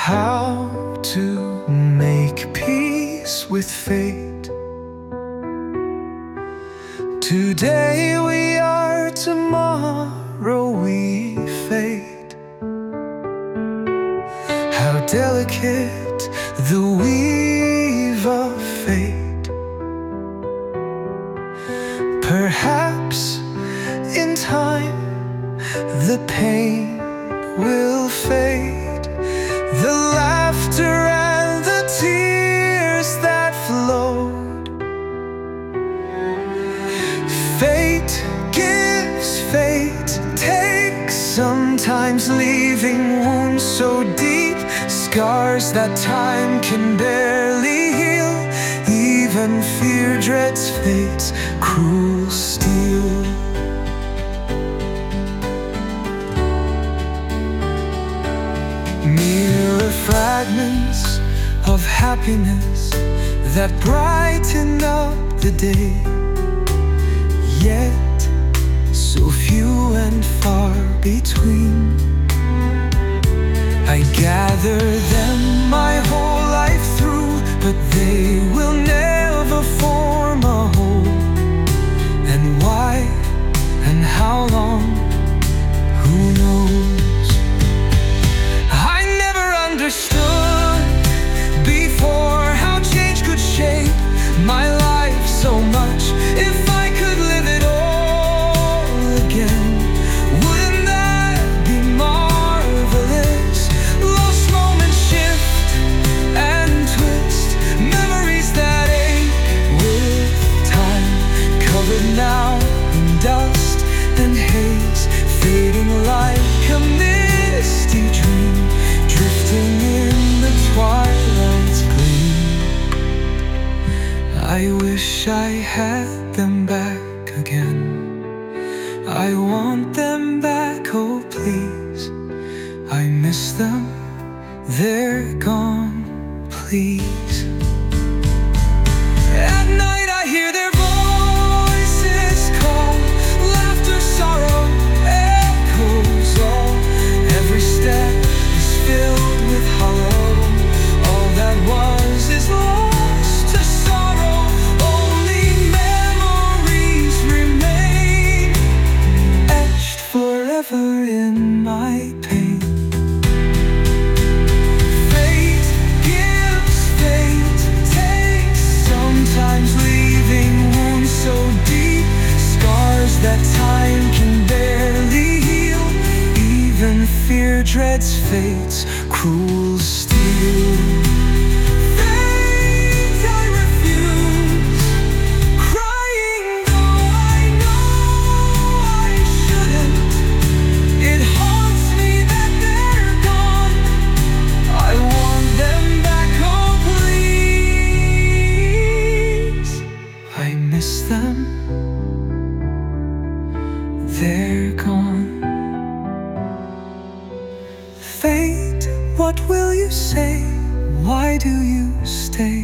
how to make peace with fate. Today we are, tomorrow we fade. How delicate the weave of fate. Perhaps in time the pain will fade, the laughter and the tears that flowed. Fate gives, fate takes, sometimes leaving wounds so deep, scars that time can barely heal. Even fear dreads fate's cruel steel. Mirror fragments of happiness that brighten up the day, yet so few and far between. I gather them my whole life through, but they will never form a whole. And why and how long, who knows? I never understood before how change could shape my life so much. If I could live it all again, wouldn't that be marvelous? Lost moments shift and twist, memories that ache with time, covered now in dust and haze, fading like a misty dream, drifting in the twilight's gleam. I wish I had them back again. I want them back, oh please. I miss them, they're gone, please. At night I hear their voices call, laughter, sorrow, echoes all. Every step is filled with hollow. All that was is lost to sorrow. Only memories remain, etched forever in my pain. Fate gives, fate takes, sometimes leaving wounds so deep, scars that time can barely heal. Even fear dreads fate's cruel steel. Fate, I refuse, crying though I know I shouldn't. It haunts me that they're gone. I want them back, oh please. I miss them, they're gone. Fate, what will you say? Why do you stay?